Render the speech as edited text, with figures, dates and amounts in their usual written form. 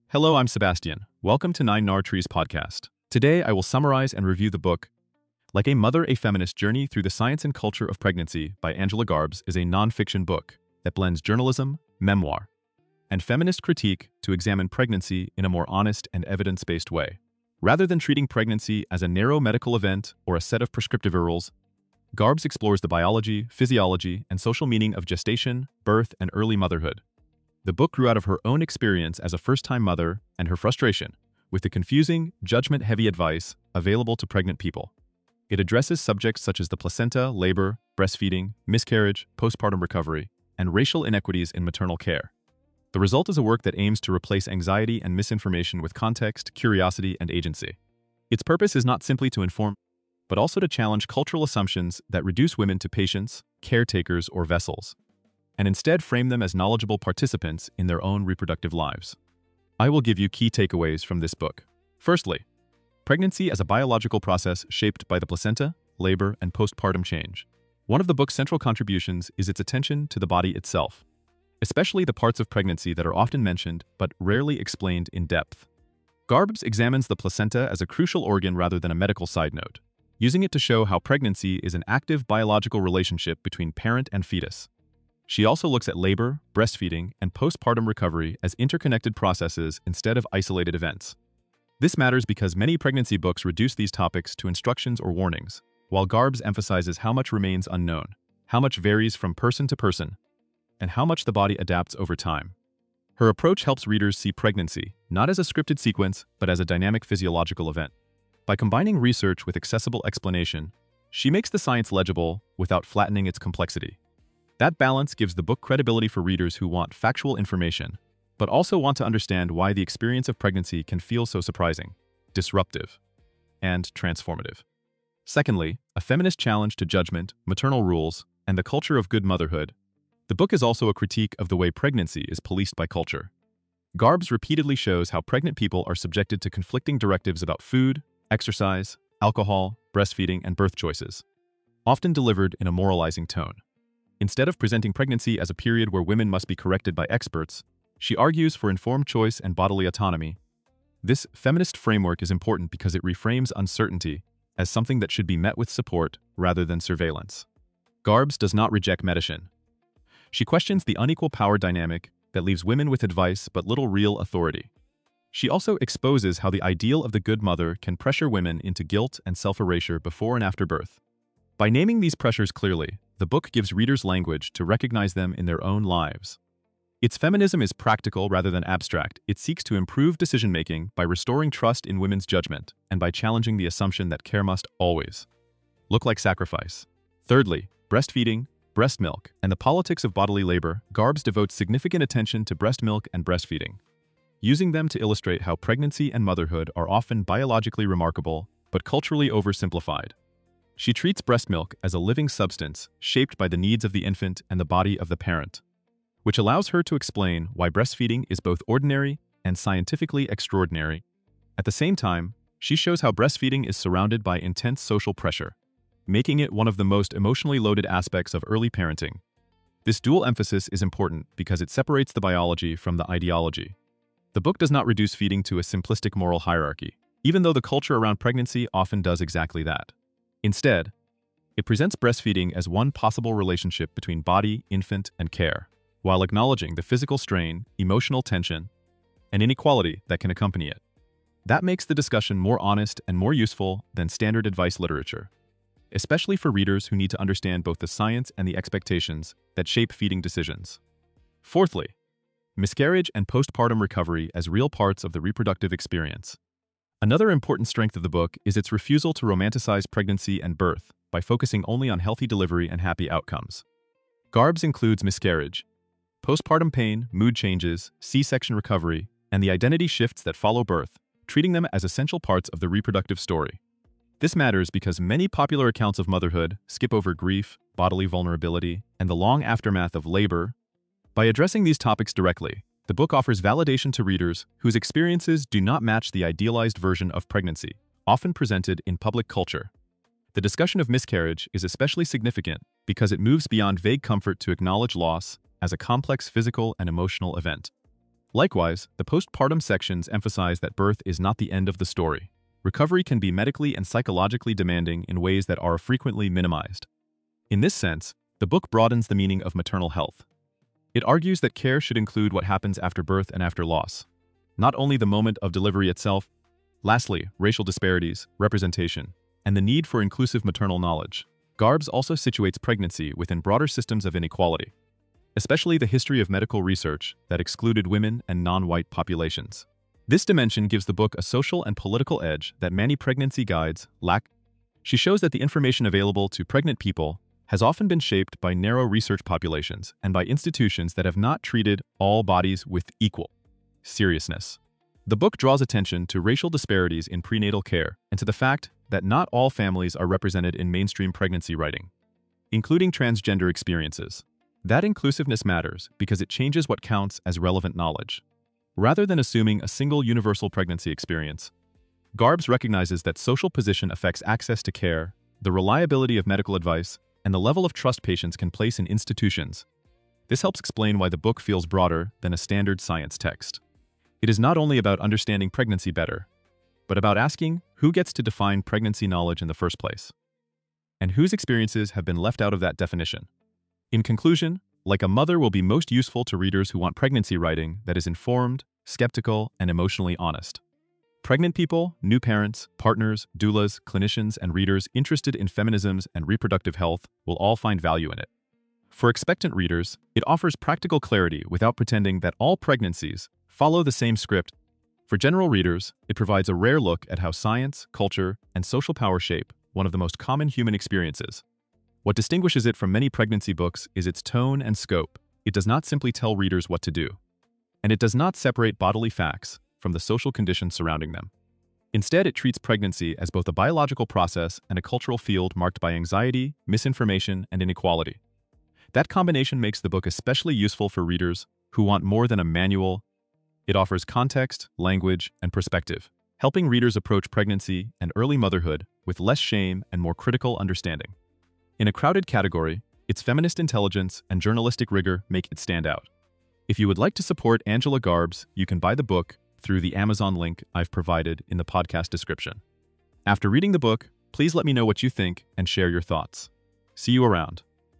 Hello, I'm Sebastian. Welcome to Nine Nar Trees podcast. Today, I will summarize and review the book Like a Mother, a Feminist Journey Through the Science and Culture of Pregnancy by Angela Garbes is a non-fiction book that blends journalism, memoir, and feminist critique to examine pregnancy in a more honest and evidence-based way. Rather than treating pregnancy as a narrow medical event or a set of prescriptive rules, Garbes explores the biology, physiology, and social meaning of gestation, birth, and early motherhood. The book grew out of her own experience as a first-time mother and her frustration with the confusing, judgment-heavy advice available to pregnant people. It addresses subjects such as the placenta, labor, breastfeeding, miscarriage, postpartum recovery, and racial inequities in maternal care. The result is a work that aims to replace anxiety and misinformation with context, curiosity, and agency. Its purpose is not simply to inform, but also to challenge cultural assumptions that reduce women to patients, caretakers, or vessels, and instead frame them as knowledgeable participants in their own reproductive lives. I will give you key takeaways from this book. Firstly, pregnancy as a biological process shaped by the placenta, labor, and postpartum change. One of the book's central contributions is its attention to the body itself, especially the parts of pregnancy that are often mentioned but rarely explained in depth. Garbes examines the placenta as a crucial organ rather than a medical side note, using it to show how pregnancy is an active biological relationship between parent and fetus. She also looks at labor, breastfeeding, and postpartum recovery as interconnected processes instead of isolated events. This matters because many pregnancy books reduce these topics to instructions or warnings, while Garbes emphasizes how much remains unknown, how much varies from person to person, and how much the body adapts over time. Her approach helps readers see pregnancy not as a scripted sequence, but as a dynamic physiological event. By combining research with accessible explanation, she makes the science legible without flattening its complexity. That balance gives the book credibility for readers who want factual information, but also want to understand why the experience of pregnancy can feel so surprising, disruptive, and transformative. Secondly, a feminist challenge to judgment, maternal rules, and the culture of good motherhood. The book is also a critique of the way pregnancy is policed by culture. Garbes repeatedly shows how pregnant people are subjected to conflicting directives about food, exercise, alcohol, breastfeeding, and birth choices, often delivered in a moralizing tone. Instead of presenting pregnancy as a period where women must be corrected by experts, she argues for informed choice and bodily autonomy. This feminist framework is important because it reframes uncertainty as something that should be met with support rather than surveillance. Garbes does not reject medicine. She questions the unequal power dynamic that leaves women with advice but little real authority. She also exposes how the ideal of the good mother can pressure women into guilt and self-erasure before and after birth. By naming these pressures clearly, the book gives readers language to recognize them in their own lives. Its feminism is practical rather than abstract. It seeks to improve decision-making by restoring trust in women's judgment and by challenging the assumption that care must always look like sacrifice. Thirdly, breastfeeding, breast milk, and the politics of bodily labor. Garbes devotes significant attention to breast milk and breastfeeding, using them to illustrate how pregnancy and motherhood are often biologically remarkable but culturally oversimplified. She treats breast milk as a living substance shaped by the needs of the infant and the body of the parent, which allows her to explain why breastfeeding is both ordinary and scientifically extraordinary. At the same time, she shows how breastfeeding is surrounded by intense social pressure, making it one of the most emotionally loaded aspects of early parenting. This dual emphasis is important because it separates the biology from the ideology. The book does not reduce feeding to a simplistic moral hierarchy, even though the culture around pregnancy often does exactly that. Instead, it presents breastfeeding as one possible relationship between body, infant, and care, while acknowledging the physical strain, emotional tension, and inequality that can accompany it. That makes the discussion more honest and more useful than standard advice literature, especially for readers who need to understand both the science and the expectations that shape feeding decisions. Fourthly, miscarriage and postpartum recovery as real parts of the reproductive experience. Another important strength of the book is its refusal to romanticize pregnancy and birth by focusing only on healthy delivery and happy outcomes. Garbes includes miscarriage, postpartum pain, mood changes, C-section recovery, and the identity shifts that follow birth, treating them as essential parts of the reproductive story. This matters because many popular accounts of motherhood skip over grief, bodily vulnerability, and the long aftermath of labor. By addressing these topics directly, the book offers validation to readers whose experiences do not match the idealized version of pregnancy, often presented in public culture. The discussion of miscarriage is especially significant because it moves beyond vague comfort to acknowledge loss as a complex physical and emotional event. Likewise, the postpartum sections emphasize that birth is not the end of the story. Recovery can be medically and psychologically demanding in ways that are frequently minimized. In this sense, the book broadens the meaning of maternal health. It argues that care should include what happens after birth and after loss, not only the moment of delivery itself. Lastly, racial disparities, representation, and the need for inclusive maternal knowledge. Garbs also situates pregnancy within broader systems of inequality, especially the history of medical research that excluded women and non-white populations. This dimension gives the book a social and political edge that many pregnancy guides lack. She shows that the information available to pregnant people has often been shaped by narrow research populations and by institutions that have not treated all bodies with equal seriousness. The book draws attention to racial disparities in prenatal care and to the fact that not all families are represented in mainstream pregnancy writing, including transgender experiences. That inclusiveness matters because it changes what counts as relevant knowledge. Rather than assuming a single universal pregnancy experience, Garbs recognizes that social position affects access to care, the reliability of medical advice, and the level of trust patients can place in institutions. This helps explain why the book feels broader than a standard science text. It is not only about understanding pregnancy better, but about asking who gets to define pregnancy knowledge in the first place, and whose experiences have been left out of that definition. In conclusion, Like a Mother will be most useful to readers who want pregnancy writing that is informed, skeptical, and emotionally honest. Pregnant people, new parents, partners, doulas, clinicians, and readers interested in feminisms and reproductive health will all find value in it. For expectant readers, it offers practical clarity without pretending that all pregnancies follow the same script. For general readers, it provides a rare look at how science, culture, and social power shape one of the most common human experiences. What distinguishes it from many pregnancy books is its tone and scope. It does not simply tell readers what to do, and it does not separate bodily facts from the social conditions surrounding them. Instead, it treats pregnancy as both a biological process and a cultural field marked by anxiety, misinformation, and inequality. That combination makes the book especially useful for readers who want more than a manual. It offers context, language, and perspective, helping readers approach pregnancy and early motherhood with less shame and more critical understanding. In a crowded category, its feminist intelligence and journalistic rigor make it stand out. If you would like to support Angela Garbs, you can buy the book through the Amazon link I've provided in the podcast description. After reading the book, please let me know what you think and share your thoughts. See you around.